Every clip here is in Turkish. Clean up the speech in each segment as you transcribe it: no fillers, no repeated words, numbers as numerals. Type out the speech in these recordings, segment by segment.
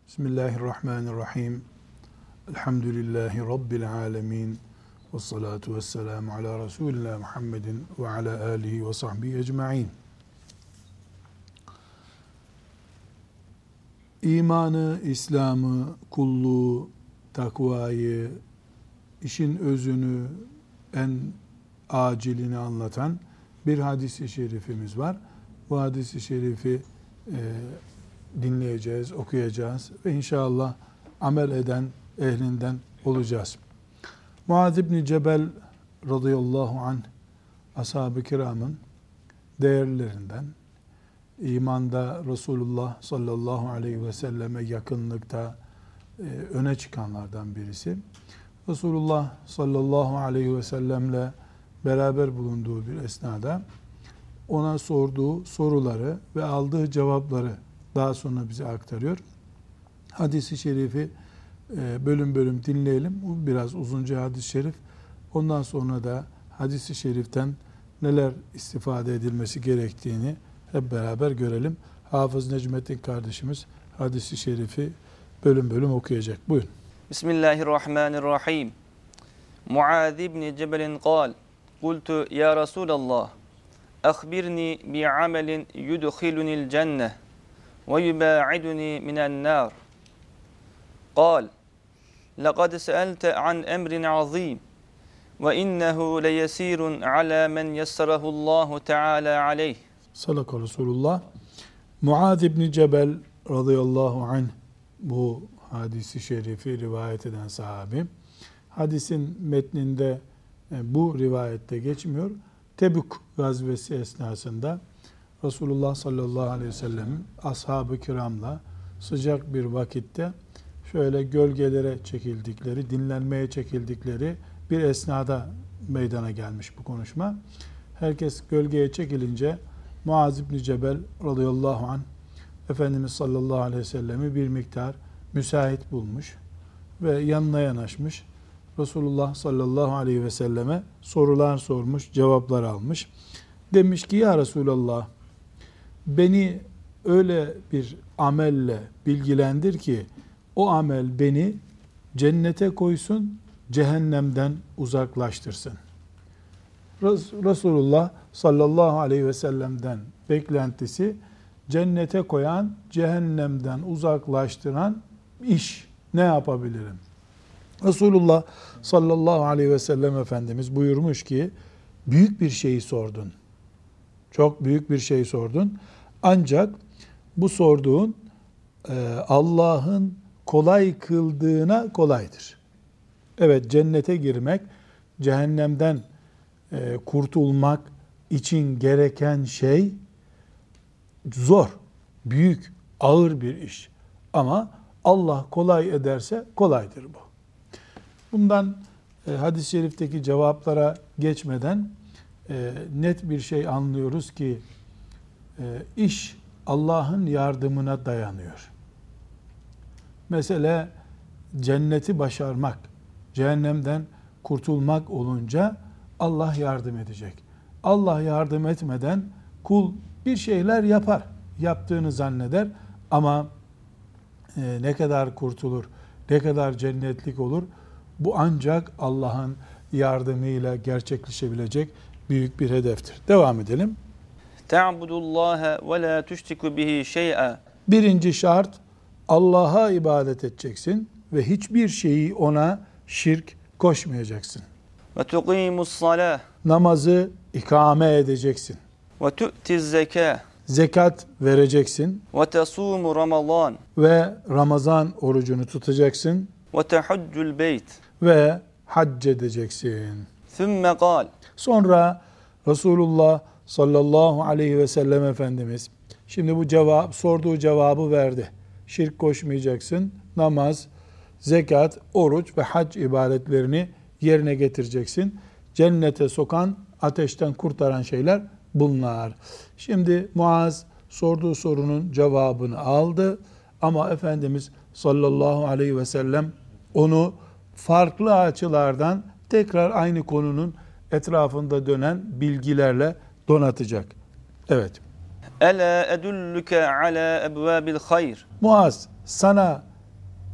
Bismillahirrahmanirrahim. Elhamdülillahi Rabbil alemin. Vessalatu vesselamu ala Resulillah Muhammedin ve ala alihi ve sahbihi ecma'in. İmanı, İslam'ı, kulluğu, takvayı, işin özünü, en acilini anlatan bir hadis-i şerifimiz var. Bu hadis-i şerifi dinleyeceğiz, okuyacağız ve inşallah amel eden ehlinden olacağız. Muaz İbni Cebel radıyallahu anh ashab-ı kiramın değerlerinden, imanda Resulullah sallallahu aleyhi ve selleme yakınlıkta öne çıkanlardan birisi. Resulullah sallallahu aleyhi ve sellemle beraber bulunduğu bir esnada ona sorduğu soruları ve aldığı cevapları daha sonra bize aktarıyor. Hadis-i şerifi bölüm bölüm dinleyelim. Bu biraz uzunca hadis-i şerif. Ondan sonra da hadis-i şeriften neler istifade edilmesi gerektiğini hep beraber görelim. Hafız Necmettin kardeşimiz hadis-i şerifi bölüm bölüm okuyacak. Buyurun. Bismillahirrahmanirrahim. Muaz ibn Cebel'in kal, Kultu ya Resulallah, akhbirni bi'amelin yudkhilunil cenneh ve yubaiduni minen nar. Kal, لقد سألت عن أمر عظيم وإنه ليسير على من يسره الله تعالى عليه. Sadaka Resulullah. Muaz İbni Cebel radıyallahu anh bu hadisi şerifi rivayet eden sahabi. Hadisin metninde bu rivayette geçmiyor. Tebük gazvesi esnasında Resulullah sallallahu aleyhi ve sellem'in ashab-ı kiramla sıcak bir vakitte şöyle gölgelere çekildikleri, dinlenmeye çekildikleri bir esnada meydana gelmiş bu konuşma. Herkes gölgeye çekilince Muaz İbni Cebel radıyallahu anh Efendimiz sallallahu aleyhi ve sellemi bir miktar müsait bulmuş ve yanına yanaşmış. Resulullah sallallahu aleyhi ve selleme sorular sormuş, cevaplar almış. Demiş ki ya Resulallah, beni öyle bir amelle bilgilendir ki o amel beni cennete koysun, cehennemden uzaklaştırsın. Resulullah sallallahu aleyhi ve sellem'den beklentisi cennete koyan, cehennemden uzaklaştıran iş. Ne yapabilirim? Resulullah sallallahu aleyhi ve sellem Efendimiz buyurmuş ki büyük bir şeyi sordun. Çok büyük bir şey sordun. Ancak bu sorduğun Allah'ın kolay kıldığına kolaydır. Evet, cennete girmek, cehennemden kurtulmak için gereken şey zor, büyük, ağır bir iş. Ama Allah kolay ederse kolaydır bu. Bundan hadis-i şerifteki cevaplara geçmeden net bir şey anlıyoruz ki iş Allah'ın yardımına dayanıyor. Mesele cenneti başarmak, cehennemden kurtulmak olunca Allah yardım edecek. Allah yardım etmeden kul bir şeyler yapar, yaptığını zanneder ama ne kadar kurtulur, ne kadar cennetlik olur, bu ancak Allah'ın yardımıyla gerçekleşebilecek büyük bir hedeftir. Devam edelim. Ta'budullaha ve la tuşriku bihi şey'a. Birinci şart, Allah'a ibadet edeceksin ve hiçbir şeyi ona şirk koşmayacaksın. Ve tuqimus salah. Namazı ikame edeceksin. Ve tu'tiz zekâh. Zekat vereceksin. Ve tesumu Ramazan. Ve Ramazan orucunu tutacaksın. Ve tehuccul beyt. Ve hac edeceksin. Thumma kal. Sonra Resulullah sallallahu aleyhi ve sellem Efendimiz şimdi bu sorduğu cevabı verdi. Şirk koşmayacaksın. Namaz, zekat, oruç ve hac ibadetlerini yerine getireceksin. Cennete sokan, ateşten kurtaran şeyler bunlar. Şimdi Muaz sorduğu sorunun cevabını aldı ama Efendimiz sallallahu aleyhi ve sellem onu farklı açılardan tekrar aynı konunun etrafında dönen bilgilerle donatacak. Evet. Ela edulluke ala ebvabil hayr. Muaz, sana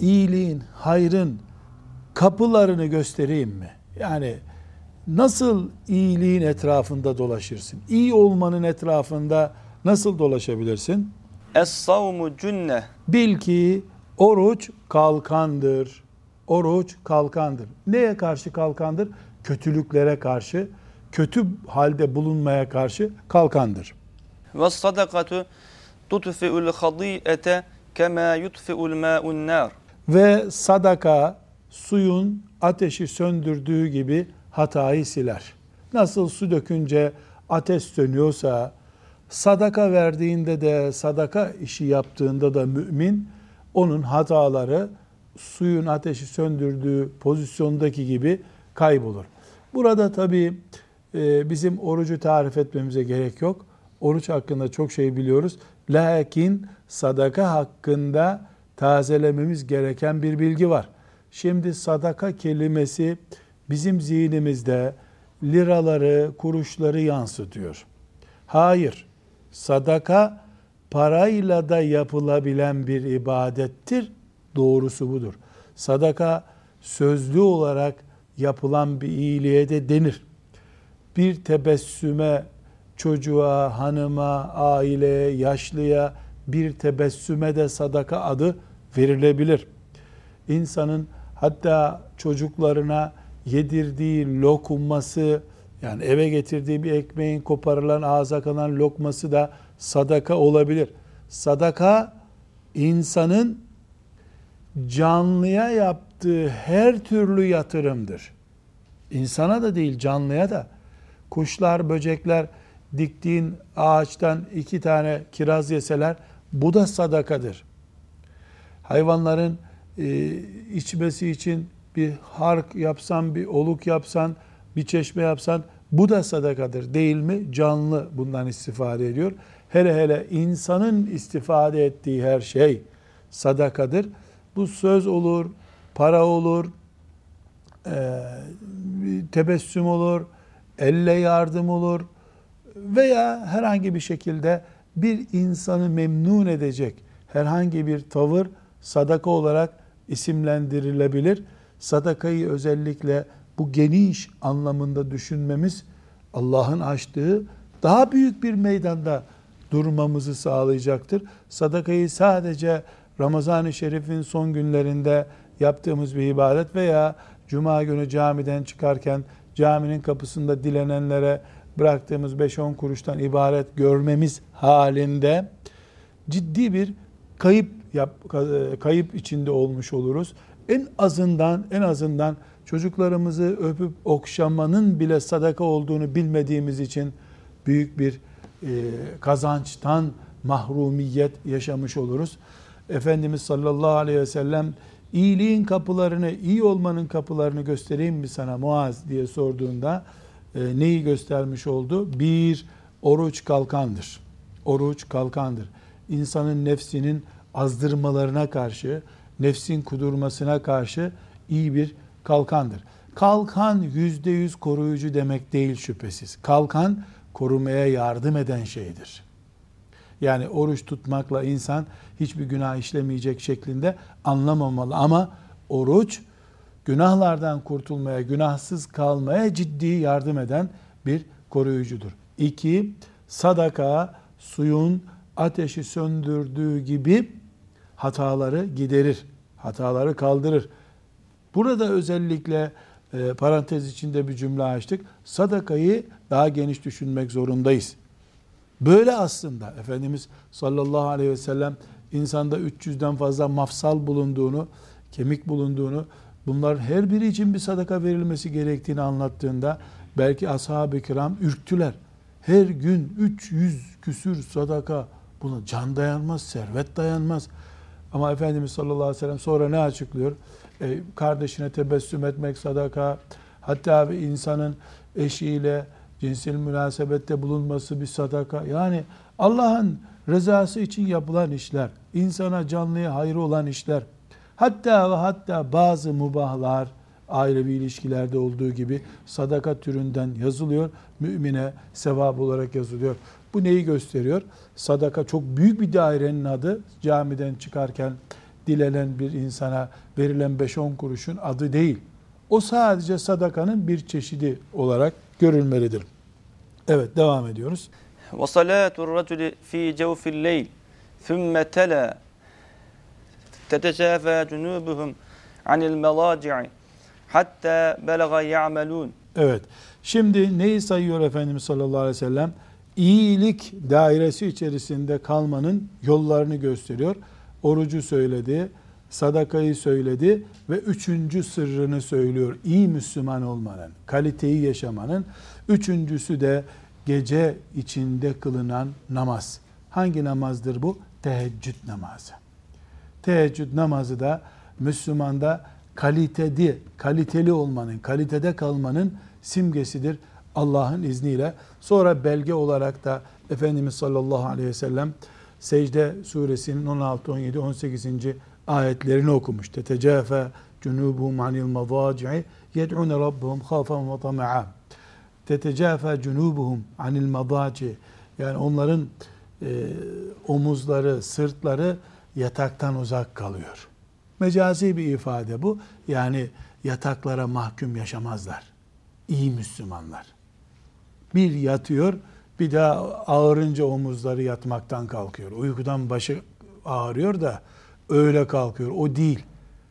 iyiliğin, hayrın kapılarını göstereyim mi? Yani nasıl iyiliğin etrafında dolaşırsın? İyi olmanın etrafında nasıl dolaşabilirsin? Es-savmu cünne. Bil ki oruç kalkandır. Oruç kalkandır. Neye karşı kalkandır? Kötülüklere karşı, kötü halde bulunmaya karşı kalkandır. Ve sadakatu tutfi'ul hadi'ete kema yutfi'ul ma'un nar. Ve sadaka suyun ateşi söndürdüğü gibi hatayı siler. Nasıl su dökünce ateş sönüyorsa, sadaka verdiğinde de, sadaka işi yaptığında da mümin, onun hataları suyun ateşi söndürdüğü pozisyondaki gibi kaybolur. Burada tabii bizim orucu tarif etmemize gerek yok. Oruç hakkında çok şey biliyoruz. Lakin sadaka hakkında tazelememiz gereken bir bilgi var. Şimdi sadaka kelimesi bizim zihnimizde liraları, kuruşları yansıtıyor. Hayır, sadaka parayla da yapılabilen bir ibadettir. Doğrusu budur. Sadaka sözlü olarak yapılan bir iyiliğe de denir. Bir tebessüme, çocuğa, hanıma, aileye, yaşlıya bir tebessüme de sadaka adı verilebilir. İnsanın hatta çocuklarına yedirdiği lokması, yani eve getirdiği bir ekmeğin koparılan, ağza kalan lokması da sadaka olabilir. Sadaka insanın canlıya yaptığı her türlü yatırımdır. İnsana da değil, canlıya da. Kuşlar, böcekler diktiğin ağaçtan 2 tane kiraz yeseler bu da sadakadır. Hayvanların içmesi için bir hark yapsan, bir oluk yapsan, bir çeşme yapsan bu da sadakadır değil mi? Canlı bundan istifade ediyor. Hele hele insanın istifade ettiği her şey sadakadır. Bu söz olur, para olur, tebessüm olur, elle yardım olur veya herhangi bir şekilde bir insanı memnun edecek herhangi bir tavır sadaka olarak isimlendirilebilir. Sadakayı özellikle bu geniş anlamında düşünmemiz Allah'ın açtığı daha büyük bir meydanda durmamızı sağlayacaktır. Sadakayı sadece Ramazan-ı Şerif'in son günlerinde yaptığımız bir ibadet veya Cuma günü camiden çıkarken caminin kapısında dilenenlere bıraktığımız 5-10 kuruştan ibaret görmemiz halinde ciddi bir kayıp içinde olmuş oluruz. En azından çocuklarımızı öpüp okşamanın bile sadaka olduğunu bilmediğimiz için büyük bir kazançtan mahrumiyet yaşamış oluruz. Efendimiz sallallahu aleyhi ve sellem iyiliğin kapılarını, iyi olmanın kapılarını göstereyim mi sana Muaz diye sorduğunda neyi göstermiş oldu? Bir, oruç kalkandır. Oruç kalkandır. İnsanın nefsinin azdırmalarına karşı, nefsin kudurmasına karşı iyi bir kalkandır. Kalkan %100 koruyucu demek değil şüphesiz. Kalkan korumaya yardım eden şeydir. Yani oruç tutmakla insan hiçbir günah işlemeyecek şeklinde anlamamalı. Ama oruç günahlardan kurtulmaya, günahsız kalmaya ciddi yardım eden bir koruyucudur. 2, sadaka suyun ateşi söndürdüğü gibi hataları giderir, hataları kaldırır. Burada özellikle parantez içinde bir cümle açtık. Sadakayı daha geniş düşünmek zorundayız. Böyle aslında Efendimiz sallallahu aleyhi ve sellem insanda 300'den fazla mafsal bulunduğunu, kemik bulunduğunu, bunlar her biri için bir sadaka verilmesi gerektiğini anlattığında belki ashab-ı kiram ürktüler. Her gün 300 küsür sadaka, buna can dayanmaz, servet dayanmaz. Ama Efendimiz sallallahu aleyhi ve sellem sonra ne açıklıyor? Kardeşine tebessüm etmek sadaka, hatta bir insanın eşiyle cinsel münasebette bulunması bir sadaka. Yani Allah'ın rızası için yapılan işler, insana canlıya hayrı olan işler, hatta bazı mubahlar, ailevi ilişkilerde olduğu gibi sadaka türünden yazılıyor. Mümine sevap olarak yazılıyor. Bu neyi gösteriyor? Sadaka çok büyük bir dairenin adı. Camiden çıkarken dilenen bir insana verilen 5-10 kuruşun adı değil. O sadece sadakanın bir çeşidi olarak görülmelidir. Evet, devam ediyoruz. وَصَلَاتُ الرَّجُلِ ف۪ي جَوْفِ اللَّيْلِ ثُمَّ تَلَا تَتَجَافَى جُنُوبُهُمْ عَنِ الْمَضَاجِعِ حَتَّى بَلَغَ يَعْمَلُونَ. Evet. Şimdi neyi sayıyor Efendimiz sallallahu aleyhi ve sellem? İyilik dairesi içerisinde kalmanın yollarını gösteriyor. Orucu söyledi, sadakayı söyledi ve 3. sırrını söylüyor. İyi Müslüman olmanın, kaliteyi yaşamanın. 3.'sü de gece içinde kılınan namaz. Hangi namazdır bu? Teheccüd namazı. Teheccüd namazı da Müslümanda kaliteli olmanın, kalitede kalmanın simgesidir Allah'ın izniyle. Sonra belge olarak da Efendimiz sallallahu aleyhi ve sellem Secde suresinin 16, 17, 18. ayetlerini okumuş. Tetecafe cunubuhum anil madaci'i yed'une rabbuhum khafen ve tama'a. Tetecafe cunubuhum anil madaci'i, yani onların omuzları, sırtları yataktan uzak kalıyor. Mecazi bir ifade bu. Yani yataklara mahkum yaşamazlar. İyi Müslümanlar. Bir yatıyor, bir daha ağırınca omuzları yatmaktan kalkıyor. Uykudan başı ağrıyor da öyle kalkıyor. O değil.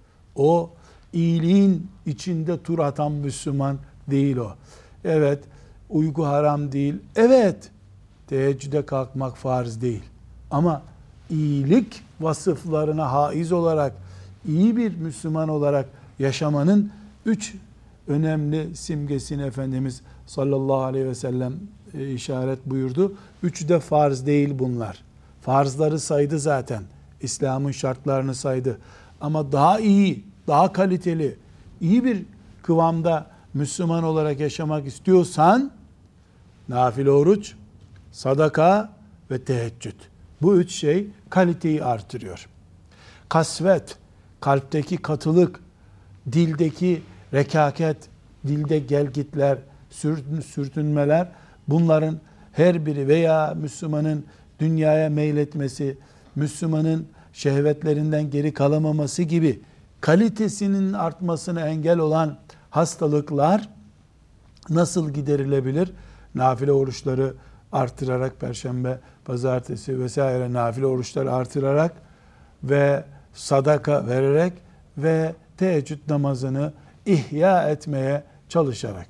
O iyiliğin içinde tur atan Müslüman değil o. Evet, uyku haram değil. Evet, teheccüde kalkmak farz değil. Ama iyilik vasıflarına haiz olarak, iyi bir Müslüman olarak yaşamanın 3 önemli simgesini Efendimiz sallallahu aleyhi ve sellem işaret buyurdu. 3'ü de farz değil bunlar. Farzları saydı zaten. İslam'ın şartlarını saydı. Ama daha iyi, daha kaliteli, iyi bir kıvamda Müslüman olarak yaşamak istiyorsan nafile oruç, sadaka ve teheccüd. Bu 3 şey kaliteyi artırıyor. Kasvet, kalpteki katılık, dildeki rekaket, dilde gelgitler, sürtünmeler, bunların her biri veya Müslümanın dünyaya meyletmesi, Müslümanın şehvetlerinden geri kalamaması gibi kalitesinin artmasına engel olan hastalıklar nasıl giderilebilir? Nafile oruçları artırarak, perşembe, pazartesi vesaire nafile oruçları artırarak ve sadaka vererek ve teheccüd namazını ihya etmeye çalışarak.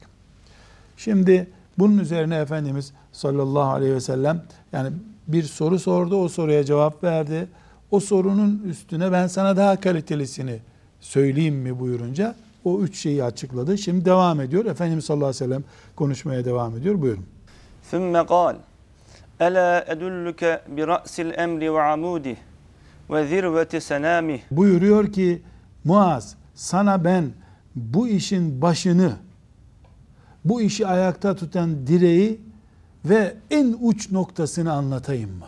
Şimdi bunun üzerine Efendimiz sallallahu aleyhi ve sellem yani bir soru sordu, o soruya cevap verdi. O sorunun üstüne ben sana daha kalitelisini söyleyeyim mi buyurunca o 3 şeyi açıkladı. Şimdi devam ediyor. Efendimiz sallallahu aleyhi ve sellem konuşmaya devam ediyor. Buyurun. ثُمَّ قَالَ أَلَا أَدُلُّكَ بِرَأْسِ الْأَمْرِ وَعَمُودِهِ وَذِرْوَةِ سَنَامِهِ. Buyuruyor ki Muaz, sana ben bu işin başını, bu işi ayakta tutan direği ve en uç noktasını anlatayım mı?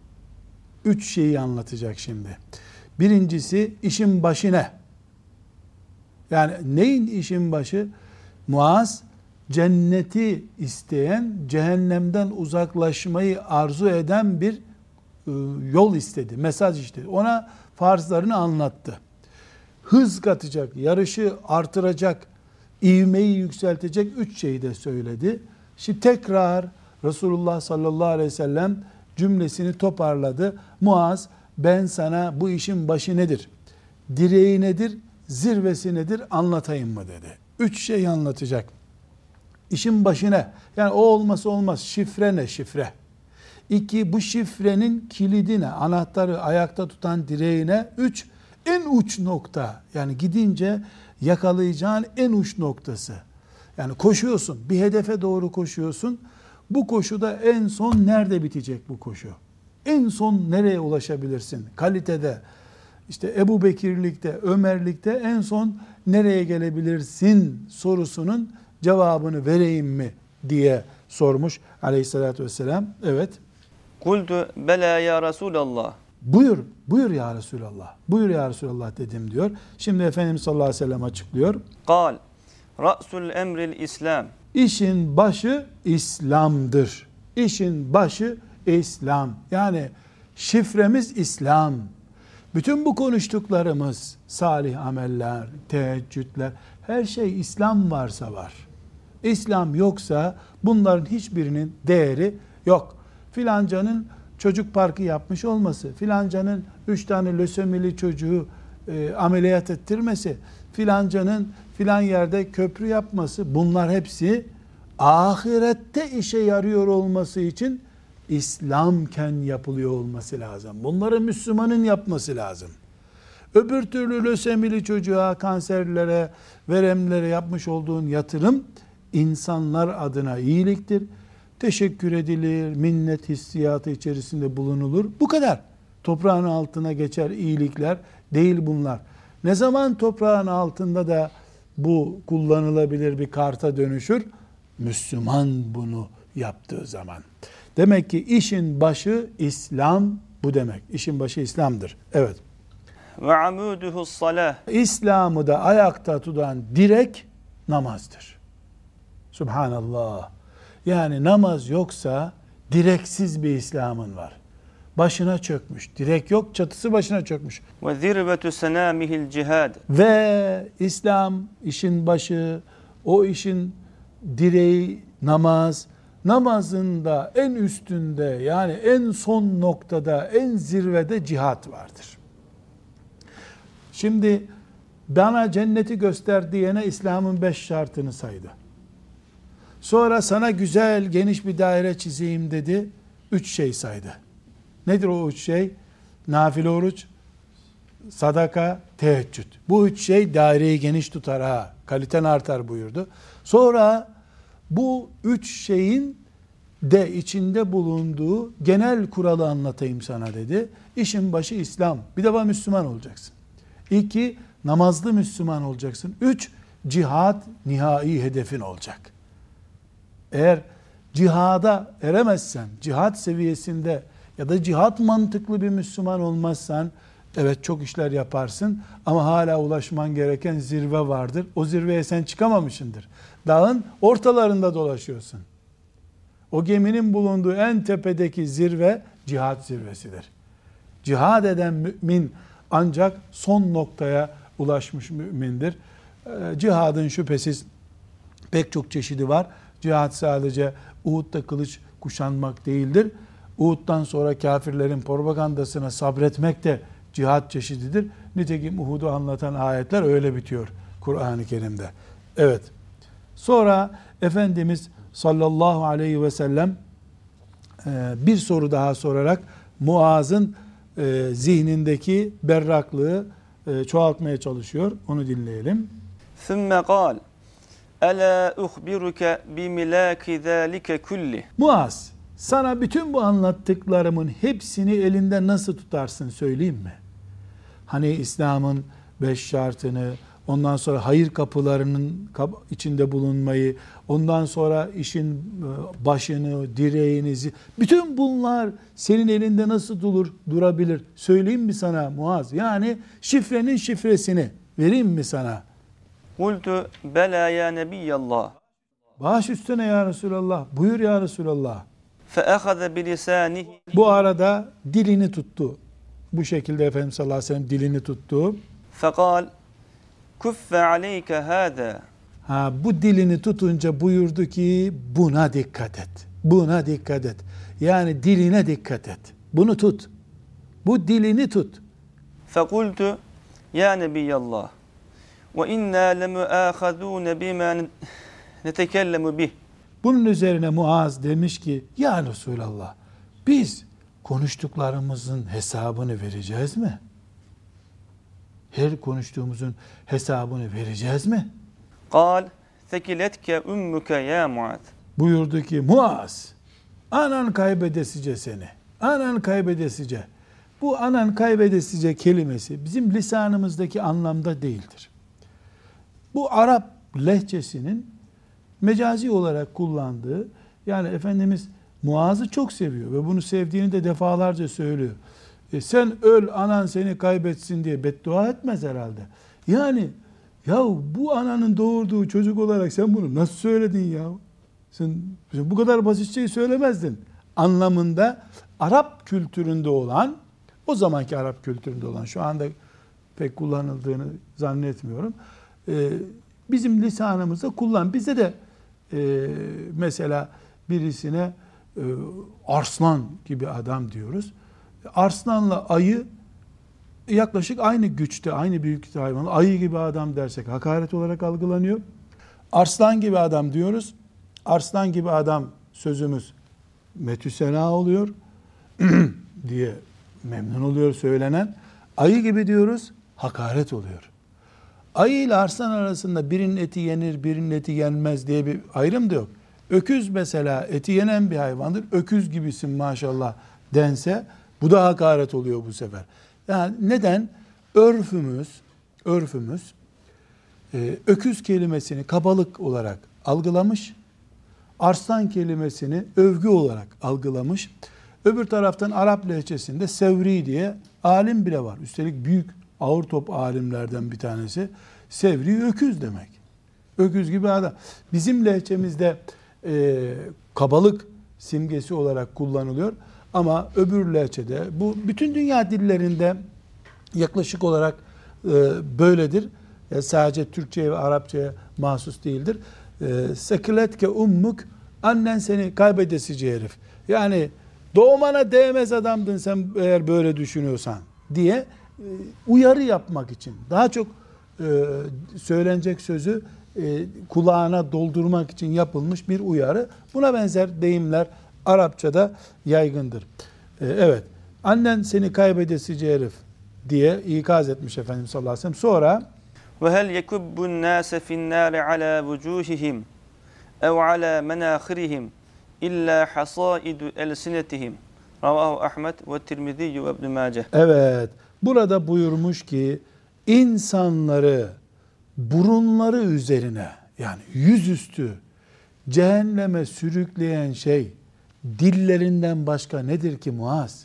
3 şeyi anlatacak şimdi. Birincisi işin başı ne? Yani neyin işin başı? Muaz cenneti isteyen, cehennemden uzaklaşmayı arzu eden bir yol istedi, mesaj istedi. Ona farzlarını anlattı. Hız katacak, yarışı artıracak, ivmeyi yükseltecek 3 şeyi de söyledi. Şimdi tekrar Resulullah sallallahu aleyhi ve sellem cümlesini toparladı. Muaz, ben sana bu işin başı nedir, direği nedir, zirvesi nedir anlatayım mı dedi. 3 şey anlatacak. İşin başı ne? Yani o olması olmaz. Şifre ne? Şifre. 2, bu şifrenin kilidi ne? Anahtarı ayakta tutan direğine. 3, en uç nokta. Yani gidince yakalayacağın en uç noktası. Yani koşuyorsun, bir hedefe doğru koşuyorsun. Bu koşuda en son nerede bitecek bu koşu? En son nereye ulaşabilirsin? Kalitede, işte Ebu Bekirlikte, Ömerlikte en son nereye gelebilirsin sorusunun cevabını vereyim mi diye sormuş aleyhissalatü vesselam. Evet. قُلْتُ بَلَا يَا رَسُولَ اللّٰهِ. Buyur ya Resulallah. Buyur ya Resulallah dedim diyor. Şimdi Efendimiz sallallahu aleyhi ve sellem açıklıyor. قَالْ رَأْسُ الْاَمْرِ الْاِسْلَامِ. İşin başı İslam'dır. İşin başı İslam. Yani şifremiz İslam. Bütün bu konuştuklarımız, salih ameller, teheccüdler, her şey İslam varsa var. İslam yoksa bunların hiçbirinin değeri yok. Filancanın çocuk parkı yapmış olması, filancanın 3 tane lösemili çocuğu ameliyat ettirmesi, filancanın filan yerde köprü yapması, bunlar hepsi ahirette işe yarıyor olması için İslamken yapılıyor olması lazım. Bunları Müslümanın yapması lazım. Öbür türlü lösemili çocuğa, kanserlere, veremlere yapmış olduğun yatırım insanlar adına iyiliktir. Teşekkür edilir, minnet hissiyatı içerisinde bulunulur. Bu kadar. Toprağın altına geçer iyilikler değil bunlar. Ne zaman toprağın altında da bu kullanılabilir bir karta dönüşür? Müslüman bunu yaptığı zaman. Demek ki işin başı İslam bu demek. İşin başı İslam'dır. Evet. Ve amuduhu's salah. İslam'ı da ayakta tutan direk namazdır. Subhanallah. Yani namaz yoksa direksiz bir İslam'ın var. Başına çökmüş. Direk yok, çatısı başına çökmüş. Ve zirvetu senamihil cihad. Ve İslam işin başı, o işin direği namaz. Namazın da en üstünde, yani en son noktada, en zirvede cihat vardır. Şimdi bana cenneti göster diyene İslam'ın 5 şartını saydı. Sonra sana güzel geniş bir daire çizeyim dedi. 3 şey saydı. Nedir o 3 şey? Nafile oruç, sadaka, teheccüd. Bu 3 şey daireyi geniş tutar ha. Kaliten artar buyurdu. Sonra bu 3 şeyin de içinde bulunduğu genel kuralı anlatayım sana dedi. İşin başı İslam. Bir defa Müslüman olacaksın. 2, namazlı Müslüman olacaksın. 3, cihat nihai hedefin olacak. Eğer cihada eremezsen, cihat seviyesinde ya da cihat mantıklı bir Müslüman olmazsan, evet çok işler yaparsın ama hala ulaşman gereken zirve vardır. O zirveye sen çıkamamışsındır. Dağın ortalarında dolaşıyorsun. O geminin bulunduğu en tepedeki zirve cihat zirvesidir. Cihad eden mümin ancak son noktaya ulaşmış mümindir. Cihadın şüphesiz pek çok çeşidi var. Cihad sadece Uhud'da kılıç kuşanmak değildir. Uhud'dan sonra kafirlerin propagandasına sabretmek de cihad çeşididir. Nitekim Uhud'u anlatan ayetler öyle bitiyor Kur'an-ı Kerim'de. Evet. Sonra Efendimiz sallallahu aleyhi ve sellem bir soru daha sorarak Muaz'ın zihnindeki berraklığı çoğaltmaya çalışıyor. Onu dinleyelim. Sümme قال Ela uhbiruke bimilaki zalike kulli. Muaz, sana bütün bu anlattıklarımın hepsini elinde nasıl tutarsın söyleyeyim mi? Hani İslam'ın 5 şartını, ondan sonra hayır kapılarının içinde bulunmayı, ondan sonra işin başını, direğini, bütün bunlar senin elinde nasıl durabilir? Söyleyeyim mi sana Muaz? Yani şifrenin şifresini vereyim mi sana? Kultu bela ya nebiyallah. Baş üstüne ya Resulallah. Buyur ya Resulallah. Fe'ahaze bilisanihi. Bu arada dilini tuttu. Bu şekilde Efendimiz sallallahu aleyhi ve sellem dilini tuttu. Fekal kuffe aleyke hâdâ. Bu dilini tutunca buyurdu ki buna dikkat et. Buna dikkat et. Yani diline dikkat et. Bunu tut. Bu dilini tut. Fekultu ya nebiyallah. Ve inna lemuâkhazûne bimâ netekellemu bih. Bunun üzerine Muaz demiş ki ya Resulallah biz konuştuklarımızın hesabını vereceğiz mi? Her konuştuğumuzun hesabını vereceğiz mi? Kal sekiletke ummuke ya Muaz. Buyurdu ki Muaz anan kaybedesice seni. Anan kaybedesice. Bu anan kaybedesice kelimesi bizim lisanımızdaki anlamda değildir. Bu Arap lehçesinin mecazi olarak kullandığı, yani Efendimiz Muaz'ı çok seviyor ve bunu sevdiğini de defalarca söylüyor. Sen öl anan seni kaybetsin diye beddua etmez herhalde. Yani ya bu ananın doğurduğu çocuk olarak sen bunu nasıl söyledin ya? Sen bu kadar basit şeyi söylemezdin. Anlamında Arap kültüründe olan O zamanki Arap kültüründe olan, şu anda pek kullanıldığını zannetmiyorum. Bizim lisanımızda kullan. Bize de mesela birisine arslan gibi adam diyoruz. Arslanla ayı yaklaşık aynı güçte, aynı büyüklükte hayvan. Ayı gibi adam dersek hakaret olarak algılanıyor. Arslan gibi adam diyoruz. Arslan gibi adam sözümüz metüsena oluyor diye memnun oluyor söylenen. Ayı gibi diyoruz, hakaret oluyor. Ayı ile arslan arasında birinin eti yenir, birinin eti yenmez diye bir ayrım da yok. Öküz mesela eti yenen bir hayvandır. Öküz gibisin maşallah dense bu da hakaret oluyor bu sefer. Yani neden? Örfümüz öküz kelimesini kabalık olarak algılamış, arslan kelimesini övgü olarak algılamış. Öbür taraftan Arap lehçesinde Sevri diye alim bile var. Üstelik büyük ağır top alimlerden bir tanesi. Sevri öküz demek. Öküz gibi adam. Bizim lehçemizde kabalık simgesi olarak kullanılıyor. Ama öbür lehçede, bu bütün dünya dillerinde yaklaşık olarak böyledir. Sadece Türkçe'ye ve Arapça'ya mahsus değildir. Sekiletke ummuk, annen seni kaybedesici herif. Yani doğmana değmez adamdın sen eğer böyle düşünüyorsan diye uyarı yapmak için, daha çok söylenecek sözü kulağına doldurmak için yapılmış bir uyarı. Buna benzer deyimler Arapçada yaygındır. Evet, annen seni kaybedesici herif diye ikaz etmiş Efendimiz sallallahu aleyhi ve sellem. Sonra Ve hel yekubbun nase fin nari ala vucuhihim ev ala menahirihim illa hasaidu elsinetihim. Ravahu Ahmet ve Tirmizi ve İbn Mace. evet, burada buyurmuş ki insanları burunları üzerine, yani yüzüstü cehenneme sürükleyen şey dillerinden başka nedir ki Muaz?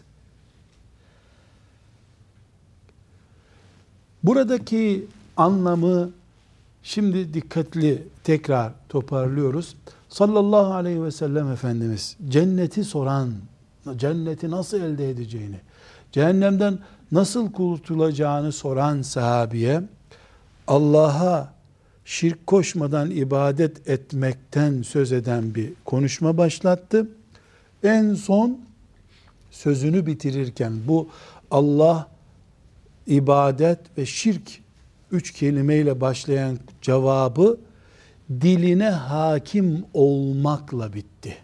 Buradaki anlamı şimdi dikkatli tekrar toparlıyoruz. Sallallahu aleyhi ve sellem Efendimiz cenneti soran, cenneti nasıl elde edeceğini, cehennemden nasıl kurtulacağını soran sahabiye, Allah'a şirk koşmadan ibadet etmekten söz eden bir konuşma başlattı. En son sözünü bitirirken bu Allah, ibadet ve şirk 3 kelimeyle başlayan cevabı diline hakim olmakla bitti.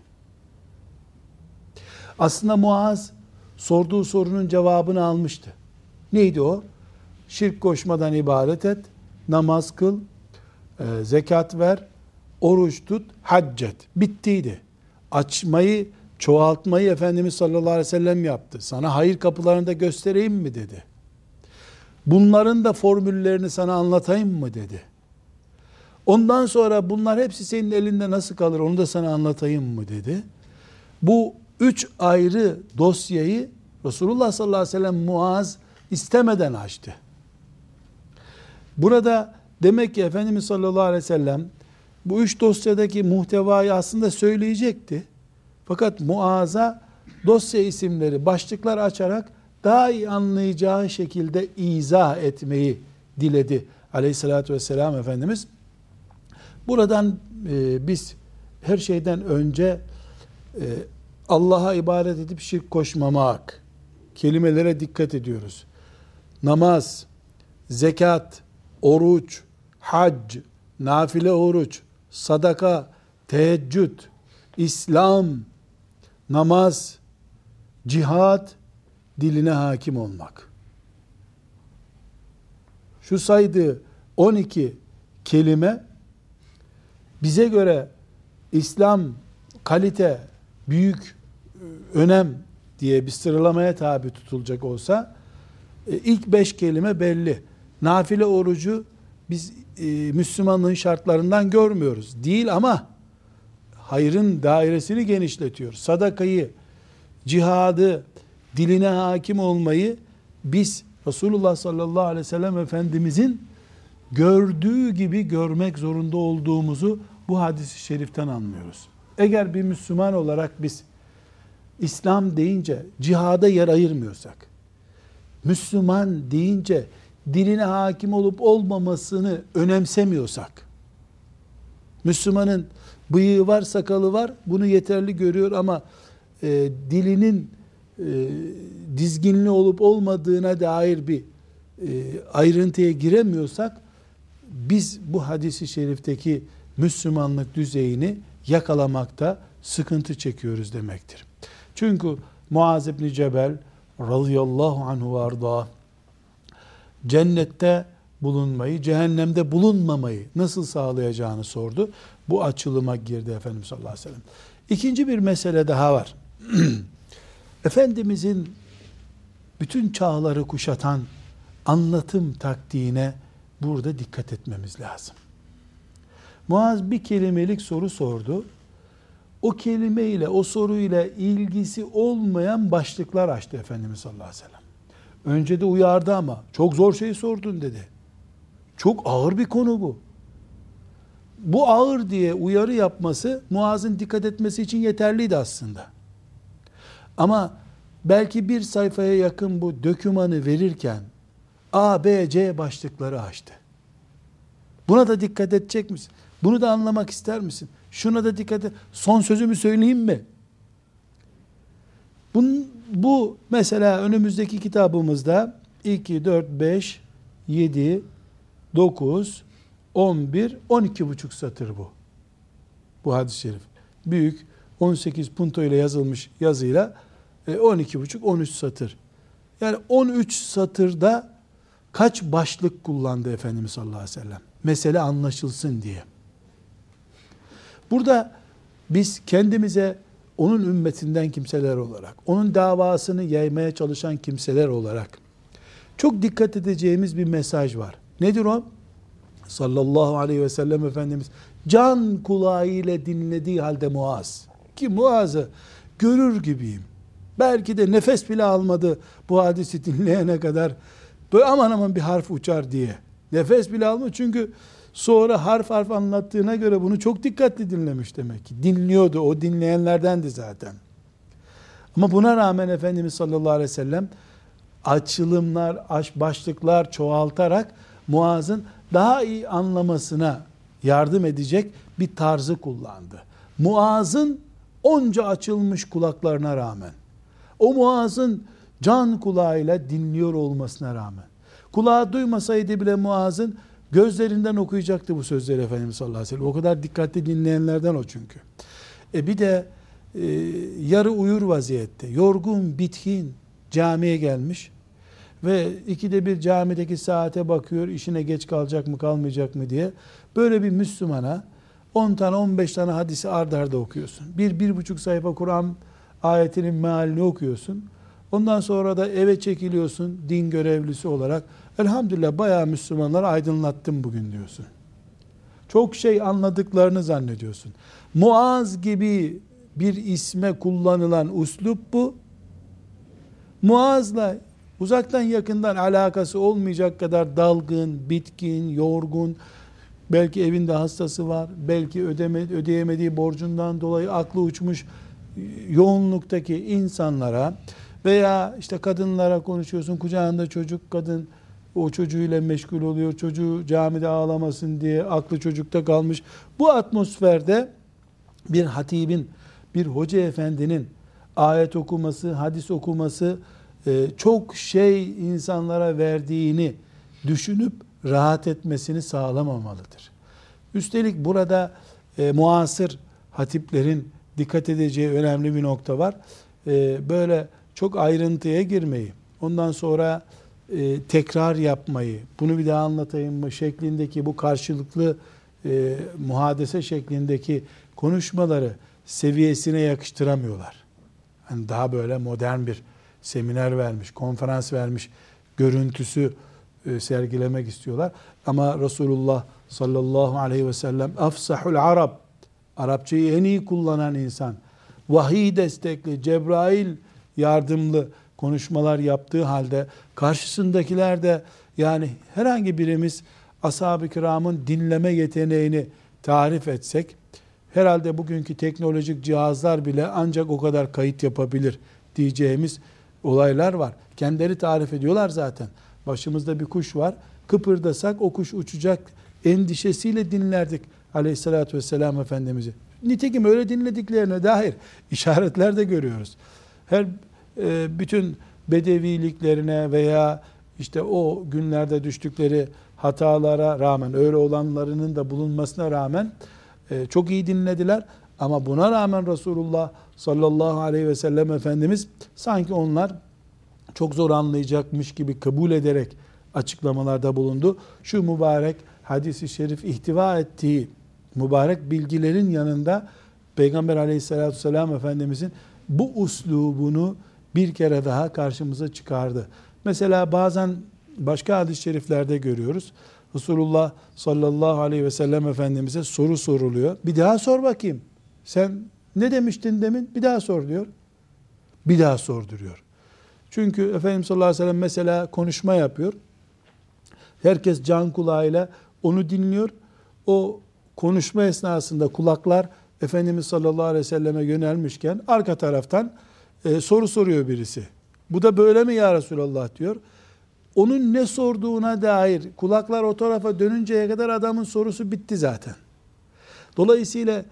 Aslında Muaz sorduğu sorunun cevabını almıştı. Neydi o? Şirk koşmadan ibadet et, namaz kıl, zekat ver, oruç tut, hac et. Bittiydi. Açmayı, çoğaltmayı Efendimiz sallallahu aleyhi ve sellem yaptı. Sana hayır kapılarını da göstereyim mi dedi. Bunların da formüllerini sana anlatayım mı dedi. Ondan sonra bunlar hepsi senin elinde nasıl kalır onu da sana anlatayım mı dedi. Bu 3 ayrı dosyayı Resulullah sallallahu aleyhi ve sellem Muaz istemeden açtı. Burada demek ki Efendimiz sallallahu aleyhi ve sellem bu 3 dosyadaki muhtevayı aslında söyleyecekti. Fakat Muaz'a dosya isimleri, başlıklar açarak daha iyi anlayacağı şekilde izah etmeyi diledi aleyhissalatü vesselam Efendimiz. Buradan biz her şeyden önce Allah'a ibadet edip şirk koşmamak kelimelere dikkat ediyoruz. Namaz, zekat, oruç, hac, nafile oruç, sadaka, teheccüd, İslam, namaz, cihad, diline hakim olmak. Şu saydığı 12 kelime bize göre İslam kalite, büyük önem diye bir sıralamaya tabi tutulacak olsa ilk 5 kelime belli. Nafile orucu biz Müslümanlığın şartlarından görmüyoruz. Değil ama hayrın dairesini genişletiyor. Sadakayı, cihadı, diline hakim olmayı biz Resulullah sallallahu aleyhi ve sellem Efendimizin gördüğü gibi görmek zorunda olduğumuzu bu hadis-i şeriften anlıyoruz. Eğer bir Müslüman olarak biz İslam deyince cihada yer ayırmıyorsak, Müslüman deyince diline hakim olup olmamasını önemsemiyorsak, Müslümanın bıyığı var, sakalı var, bunu yeterli görüyor ama dilinin dizginli olup olmadığına dair bir ayrıntıya giremiyorsak, biz bu hadisi şerifteki Müslümanlık düzeyini yakalamakta sıkıntı çekiyoruz demektir. Çünkü Muaz İbni Cebel radıyallahu anhu ve arda cennette bulunmayı, cehennemde bulunmamayı nasıl sağlayacağını sordu. Bu açılıma girdi Efendimiz sallallahu aleyhi ve sellem. İkinci bir mesele daha var. Efendimizin bütün çağları kuşatan anlatım taktiğine burada dikkat etmemiz lazım. Muaz bir kelimelik soru sordu. O kelimeyle, o soruyla ilgisi olmayan başlıklar açtı Efendimiz sallallahu aleyhi ve sellem. Önce de uyardı ama çok zor şey sordun dedi. Çok ağır bir konu bu. Bu ağır diye uyarı yapması Muaz'ın dikkat etmesi için yeterliydi aslında. Ama belki bir sayfaya yakın bu dokümanı verirken A, B, C başlıkları açtı. Buna da dikkat edecek misin? Bunu da anlamak ister misin? Şuna da dikkat et. Son sözümü söyleyeyim mi? Bu mesela önümüzdeki kitabımızda 2, 4, 5, 7, 9, 11, 12,5 satır bu. Bu hadis-i şerif. Büyük 18 punto ile yazılmış yazıyla 12,5, 13 satır. Yani 13 satırda kaç başlık kullandı Efendimiz sallallahu aleyhi ve sellem? Mesele anlaşılsın diye. Burada biz kendimize onun ümmetinden kimseler olarak, onun davasını yaymaya çalışan kimseler olarak çok dikkat edeceğimiz bir mesaj var. Nedir o? Sallallahu aleyhi ve sellem Efendimiz can kulağıyla dinlediği halde Muaz, ki Muaz'ı görür gibiyim. Belki de nefes bile almadı bu hadisi dinleyene kadar. Böyle aman aman bir harf uçar diye. Nefes bile almadı çünkü sonra harf harf anlattığına göre bunu çok dikkatli dinlemiş demek ki. Dinliyordu, o dinleyenlerdendi zaten. Ama buna rağmen Efendimiz sallallahu aleyhi ve sellem açılımlar, başlıklar çoğaltarak Muaz'ın daha iyi anlamasına yardım edecek bir tarzı kullandı. Muaz'ın onca açılmış kulaklarına rağmen, o Muaz'ın can kulağıyla dinliyor olmasına rağmen, kulağı duymasaydı bile Muaz'ın gözlerinden okuyacaktı bu sözleri Efendimiz sallallahu aleyhi ve sellem. O kadar dikkatli dinleyenlerden o çünkü. Bir de yarı uyur vaziyette, yorgun, bitkin camiye gelmiş ve 2'de bir camideki saate bakıyor, işine geç kalacak mı kalmayacak mı diye. Böyle bir Müslümana 10 tane 15 tane hadisi ard arda okuyorsun. 1-1,5 sayfa Kur'an ayetinin mealini okuyorsun. Ondan sonra da eve çekiliyorsun din görevlisi olarak. Elhamdülillah bayağı Müslümanları aydınlattım bugün diyorsun. Çok şey anladıklarını zannediyorsun. Muaz gibi bir isme kullanılan üslup bu. Muaz'la uzaktan yakından alakası olmayacak kadar dalgın, bitkin, yorgun, belki evinde hastası var, belki ödeyemediği borcundan dolayı aklı uçmuş yoğunluktaki insanlara veya işte kadınlara konuşuyorsun, kucağında çocuk, kadın o çocuğuyla meşgul oluyor, çocuğu camide ağlamasın diye aklı çocukta kalmış. Bu atmosferde bir hatibin, bir hoca efendinin ayet okuması, hadis okuması çok şey insanlara verdiğini düşünüp rahat etmesini sağlamamalıdır. Üstelik burada muasır hatiplerin dikkat edeceği önemli bir nokta var. Böyle çok ayrıntıya girmeyi, ondan sonra tekrar yapmayı, bunu bir daha anlatayım mı şeklindeki bu karşılıklı muhadese şeklindeki konuşmaları seviyesine yakıştıramıyorlar. Yani daha böyle modern bir seminer vermiş, konferans vermiş görüntüsü sergilemek istiyorlar. Ama Resulullah sallallahu aleyhi ve sellem afsahul Arab, Arapçayı en iyi kullanan insan, vahiy destekli, Cebrail yardımlı konuşmalar yaptığı halde karşısındakiler de, yani herhangi birimiz ashab-ı kiramın dinleme yeteneğini tarif etsek, herhalde bugünkü teknolojik cihazlar bile ancak o kadar kayıt yapabilir diyeceğimiz olaylar var. Kendileri tarif ediyorlar zaten. Başımızda bir kuş var. Kıpırdasak o kuş uçacak endişesiyle dinlerdik Aleyhisselatü Vesselam Efendimiz'i. Nitekim öyle dinlediklerine dair işaretler de görüyoruz. Her bütün bedeviliklerine veya işte o günlerde düştükleri hatalara rağmen, öyle olanlarının da bulunmasına rağmen çok iyi dinlediler. Ama buna rağmen Resulullah sallallahu aleyhi ve sellem Efendimiz sanki onlar çok zor anlayacakmış gibi kabul ederek açıklamalarda bulundu. Şu mübarek hadis-i şerif ihtiva ettiği mübarek bilgilerin yanında Peygamber aleyhissalatü vesselam Efendimizin bu uslubunu bir kere daha karşımıza çıkardı. Mesela bazen başka hadis-i şeriflerde görüyoruz. Resulullah sallallahu aleyhi ve sellem Efendimiz'e soru soruluyor. Bir daha sor bakayım. Sen ne demiştin demin? Bir daha sor diyor. Bir daha sorduruyor. Çünkü Efendimiz sallallahu aleyhi ve sellem mesela konuşma yapıyor. Herkes can kulağıyla onu dinliyor. O konuşma esnasında kulaklar Efendimiz sallallahu aleyhi ve selleme yönelmişken arka taraftan soru soruyor birisi. Bu da böyle mi ya Resulallah diyor. Onun ne sorduğuna dair kulaklar o tarafa dönünceye kadar adamın sorusu bitti zaten. Dolayısıyla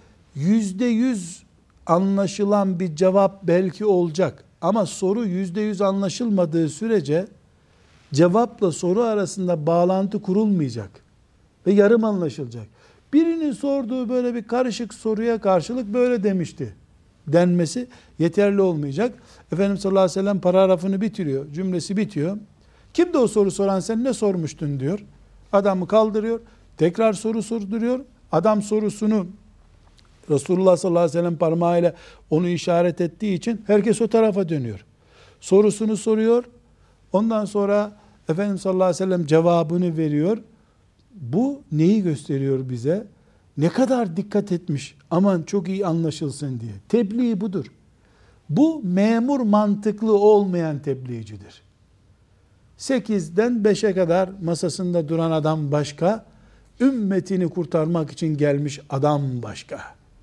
%100 anlaşılan bir cevap belki olacak. Ama soru %100 anlaşılmadığı sürece cevapla soru arasında bağlantı kurulmayacak. Ve yarım anlaşılacak. Birinin sorduğu böyle bir karışık soruya karşılık böyle demişti denmesi yeterli olmayacak. Efendimiz sallallahu aleyhi ve sellem paragrafını bitiriyor. Cümlesi bitiyor. Kimdi o soru soran, sen ne sormuştun diyor. Adamı kaldırıyor. Tekrar soru sorduruyor. Adam sorusunu Resulullah sallallahu aleyhi ve sellem parmağıyla onu işaret ettiği için herkes o tarafa dönüyor. Sorusunu soruyor. Ondan sonra Efendimiz sallallahu aleyhi ve sellem cevabını veriyor. Bu neyi gösteriyor bize? Ne kadar dikkat etmiş, aman çok iyi anlaşılsın diye. Tebliğ budur. Bu memur mantıklı olmayan tebliğcidir. 8'den 5'e kadar masasında duran adam başka, ümmetini kurtarmak için gelmiş adam başka.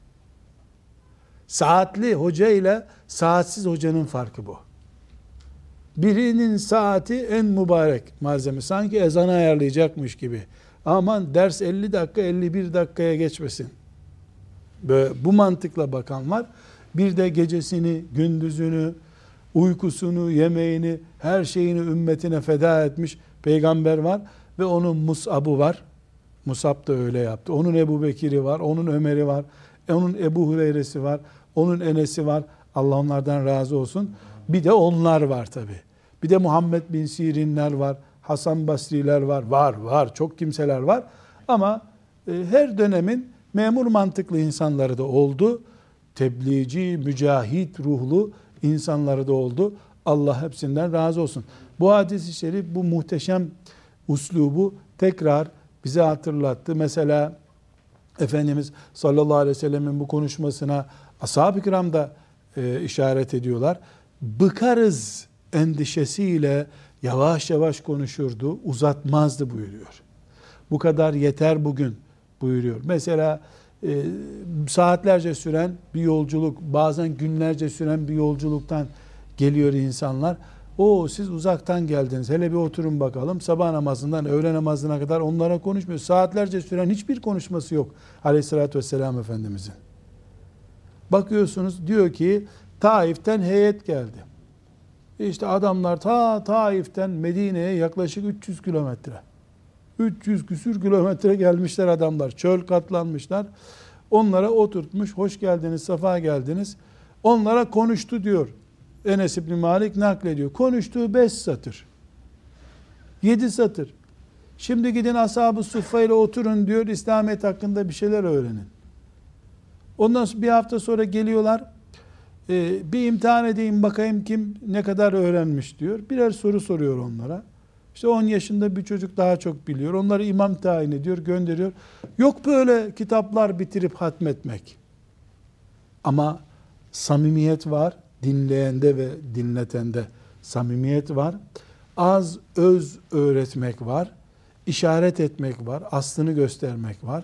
Saatli hoca ile saatsiz hocanın farkı bu. Birinin saati en mübarek malzeme. Sanki ezanı ayarlayacakmış gibi. Aman ders 50 dakika 51 dakikaya geçmesin. Böyle, bu mantıkla bakan var. Bir de gecesini, gündüzünü, uykusunu, yemeğini, her şeyini ümmetine feda etmiş peygamber var. Ve onun Mus'ab'ı var. Mus'ab da öyle yaptı. Onun Ebu Bekir'i var, onun Ömer'i var, onun Ebu Hureyre'si var, onun Enes'i var. Allah onlardan razı olsun. Bir de onlar var tabi. Bir de Muhammed bin Sirinler var, Hasan Basriler var, var, çok kimseler var. Ama her dönemin memur mantıklı insanları da oldu. Tebliğci, mücahit ruhlu insanları da oldu. Allah hepsinden razı olsun. Bu hadis-i şerif, bu muhteşem uslubu tekrar bize hatırlattı. Mesela Efendimiz sallallahu aleyhi ve sellemin bu konuşmasına ashab-ı kiram da işaret ediyorlar. Bıkarız endişesiyle yavaş yavaş konuşurdu, uzatmazdı buyuruyor. Bu kadar yeter bugün buyuruyor. Mesela saatlerce süren bir yolculuk, bazen günlerce süren bir yolculuktan geliyor insanlar. Siz uzaktan geldiniz, hele bir oturun bakalım. Sabah namazından öğle namazına kadar onlara konuşmuyor. Saatlerce süren hiçbir konuşması yok Aleyhisselatü Vesselam Efendimizin. Bakıyorsunuz diyor ki Taif'ten heyet geldi. İşte adamlar Taif'ten Medine'ye yaklaşık 300 kilometre. 300 küsür kilometre gelmişler adamlar. Çöl katlanmışlar. Onlara oturtmuş. Hoş geldiniz, safa geldiniz. Onlara konuştu diyor. Enes İbni Malik naklediyor. Konuştuğu 5 satır. 7 satır. Şimdi gidin ashab-ı suffa ile oturun diyor. İslamiyet hakkında bir şeyler öğrenin. Ondan sonra bir hafta sonra geliyorlar. Bir imtihan edeyim bakayım kim ne kadar öğrenmiş diyor. Birer soru soruyor onlara. İşte 10 yaşında bir çocuk daha çok biliyor. Onları imam tayin ediyor, gönderiyor. Yok böyle kitaplar bitirip hatmetmek. Ama samimiyet var. Dinleyende ve dinletende samimiyet var. Az öz öğretmek var. İşaret etmek var. Aslını göstermek var.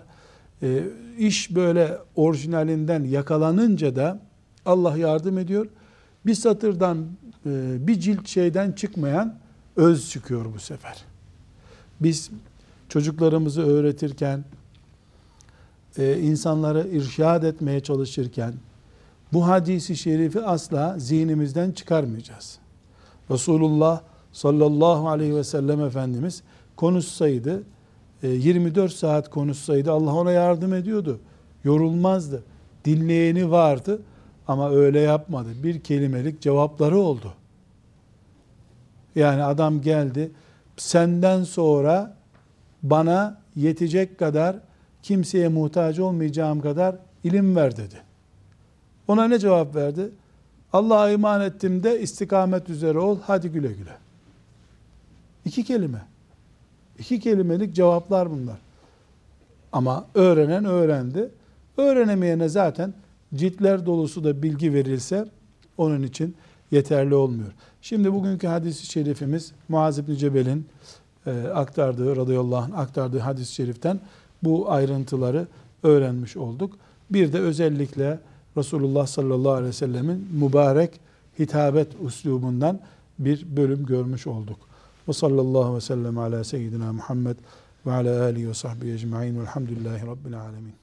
İş böyle orijinalinden yakalanınca da Allah yardım ediyor. Bir satırdan, bir cilt şeyden çıkmayan öz çıkıyor bu sefer. Biz çocuklarımızı öğretirken, insanları irşad etmeye çalışırken, bu hadisi şerifi asla zihnimizden çıkarmayacağız. Resulullah sallallahu aleyhi ve sellem Efendimiz konuşsaydı, 24 saat konuşsaydı Allah ona yardım ediyordu. Yorulmazdı. Dinleyeni vardı ama öyle yapmadı. Bir kelimelik cevapları oldu. Yani adam geldi, senden sonra bana yetecek kadar, kimseye muhtaç olmayacağım kadar ilim ver dedi. Ona ne cevap verdi? Allah'a iman ettim de istikamet üzere ol, hadi güle güle. 2 kelime. 2 kelimelik cevaplar bunlar. Ama öğrenen öğrendi. Öğrenemeyene zaten ciltler dolusu da bilgi verilse onun için yeterli olmuyor. Şimdi bugünkü hadis-i şerifimiz Muaz İbni Cebel'in aktardığı, radıyallahu anh aktardığı hadis-i şeriften bu ayrıntıları öğrenmiş olduk. Bir de özellikle Resulullah sallallahu aleyhi ve sellemin mübarek hitabet üslubundan bir bölüm görmüş olduk. Ve sallallahu aleyhi ve sellem ala seyyidina Muhammed ve ala alihi ve sahbihi ecma'in velhamdülillahi rabbil alemin.